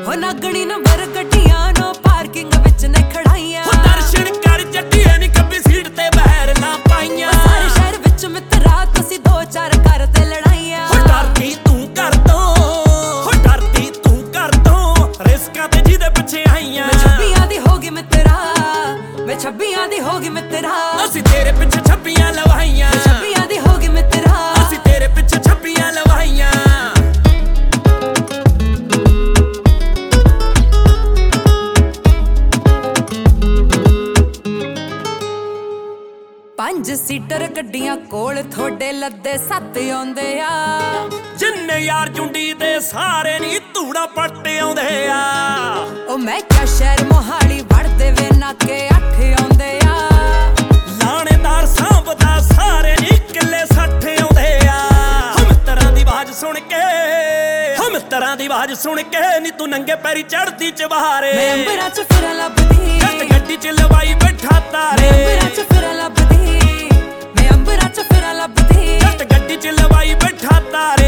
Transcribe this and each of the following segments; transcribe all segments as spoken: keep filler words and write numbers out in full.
हो नागणी नंबर गड्डियां नो पार्किंग विच ने खड़ाइयां हो दर्शन कर जट्टियां नी कभी सीट ते बहर ना पाइयां सारे शहर विच मित्रा तुसी दो चार करते लड़ाइयां हो डरदी तू कर दो हो डरदी तू कर दो रिस्कां ते जिदे पिछे आईयां मैं छब्बियां दी होगी मित्रा मैं छब्बियां दी होगी मित्रा असी तेरे पिछे छब्बियां लवाइयां छब्बियां दी होगी मित्रा असी तेरे पिछे छब्बियां लवाइयां पंज सीटर गड्डियां कोल थोड़े लद्दे सत्त आउंदे आ जिन्ने यार जुंडी दे सारे नी धूड़ा पट्ट आउंदे आ ओ मैं क्या शहर मोहाली वड़दे वे नाके अठ आउंदे आ लाणेदार सांभदा सारे नी किले सठ आउंदे आ हम तरह दी आवाज सुन के हम तरह दी आवाज सुन के नी तू नंगे पैरी चढ़दी चबारे मैं अंबरां च फिरां लभदी जट गड्डी च लवाई बैठा तारे मैं अंबरां च फिरां लभदी मैं अंबरां च फिरां लभदी जट गड्डी च लवाई बैठा तारे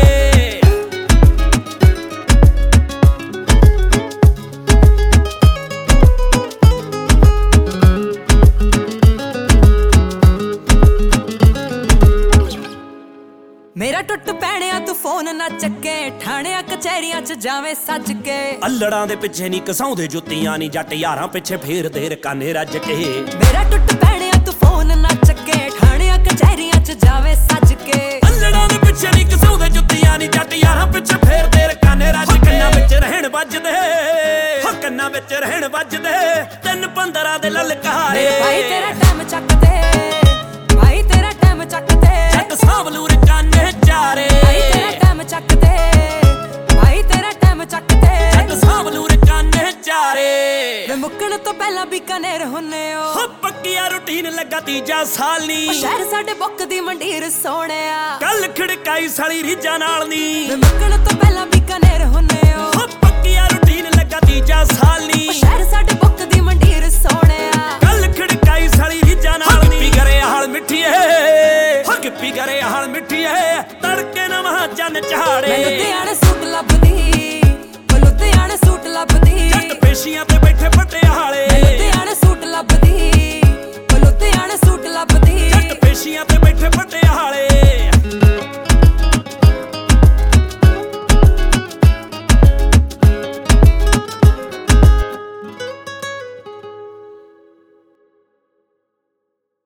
मेरा टुट पैणिया तू फोन ना चक्के ठाणिया कचहरियां च जावे सज के अल्लड़ां दे पिछे नी घसाउंदे जुत्तियां नी जट यारां पिछे फेरदे रकाने रज के मेरा टुट पैणिया तू फोन ना चक्के ठाणिया कचहरियां च जावे सज के अल्लड़ां दे पिछे नी घसाउंदे जुत्तियां नी जट यारां पिछे फेरदे रकाने रज के कन्नां विच रहण वजदे हो कन्नां विच रहण वजदे तिन पंदरां दे ललकारे मेरे भाई तेरा टाइम चक दे भाई तेरा टाइम चक दे जट सांभलू रकाने चारे भाई तेरा टाइम चक दे भाई तेरा टाइम चक दे जट सांभलू रकाने चारे वे मुक्कण तो पहला बीकानेर हुन्ने ओ हो पक्किया रूटीन लगा तीजा साल नी ओ शहर साडे बुक दी मंडीर सोहणिया कल खड़काई साली रीजा नाल नी वे मुक्कण तो पहला बीकानेर हुन्ने ओ हो पक्किया रूटीन लगा तीजा साल नी ओ शहर साडे बुक दी मंडीर सोहणिया कल खड़काई साली रीजा नाल नी करे हाल मिठीए हो गिप्पी करे हाल मिठीए तड़के नवां चन चाड़े मैं लुधियाने सूट लभदी ओ लुधियाने सूट लभदी जट पेशियां ते बैठे पटियाले